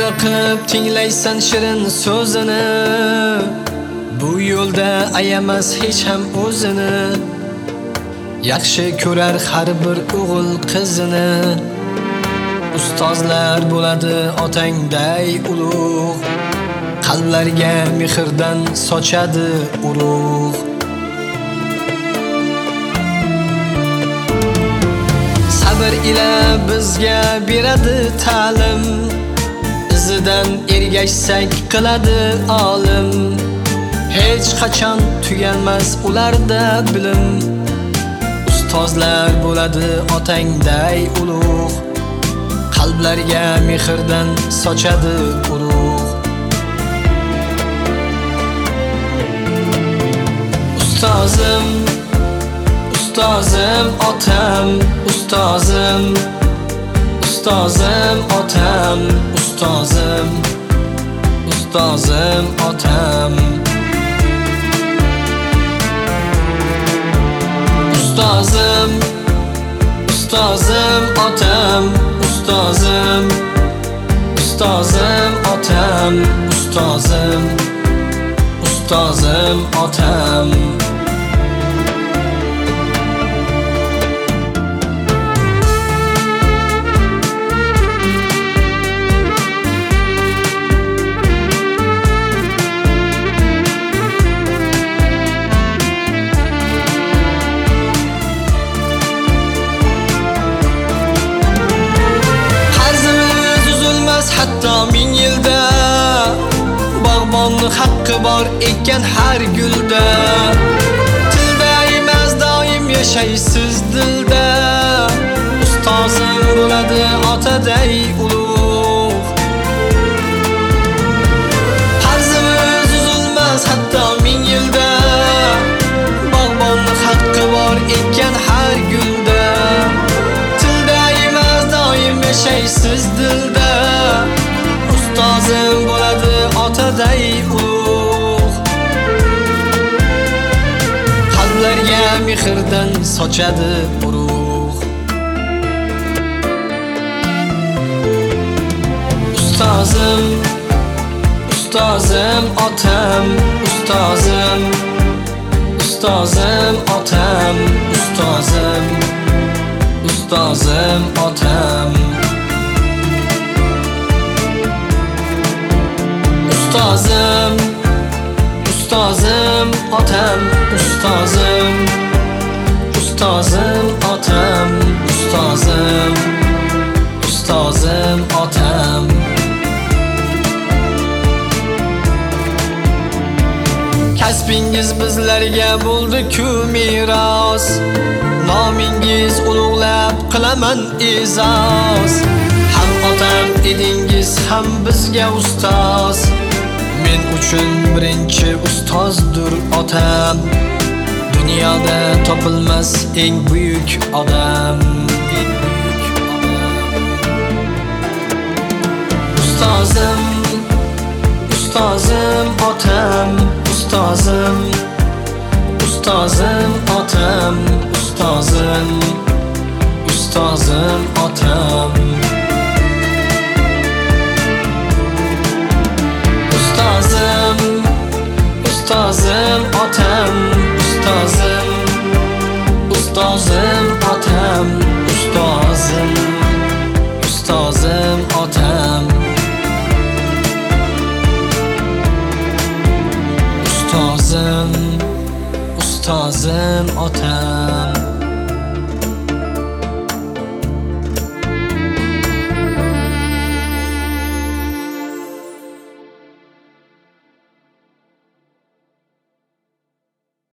Zoriqib tinglaysan shirin so'zini, bu yo'lda ayamas hech ham o'zini. Yaxshi ko'rar har bir o'g'il qizini, ustozlar bo'ladi otangday ulug', qalblarga mehrdan sochadi urug'. Sabr ila bizga beradi ta'lim, izidan ergashsak qiladi olim. Hech qachon tuganmas ularda bilim, ustozlar bo'ladi otangday ulug', qalblarga mehrdan sochadi urug'. Ustozim, ustozim otam, ustozim, ustozim otam, ustozim, ustozim otam. Ustozim, ustozim otam, ustozim, ustozim otam, ustozim, ustozim otam. Hatto 1000 yilda bog'bonni haqqi bor ekan har gulda. Tilda emas doim yashaysiz dilda, ustozim bo'ladi otaday ulug'. Qarzimiz uzilmas hatto 1000 yilda, bog'bonni haqqi bor ekan har gulda. Tilda emas doim yashaysiz dilda, ustozim bo'ladi otaday ulug', qalblarga mehrdan sochadi urug'. Ustozim, ustozim otam, ustozim, ustozim otam, ustozim, ustozim otam. Ustozim, ustozim otam, ustozim, ustozim otam, ustozim, ustozim otam. Kasbingiz bizlarga bo'ldi-ku meros, nomingiz ulug'lab qilaman e'zoz. Ham otam edingiz, ham bizga ustoz, men uchun birinchi ustozdir otam. Dunyoda topilmas eng buyuk odam, eng buyuk odam. Ustozim, ustozim otam, ustozim, ustozim otam, ustozim, ustozim otam. Ustozim, ustozim otam, ustozim, ustozim otam, ustozim, ustozim otam. Ustozim, ustozim otam.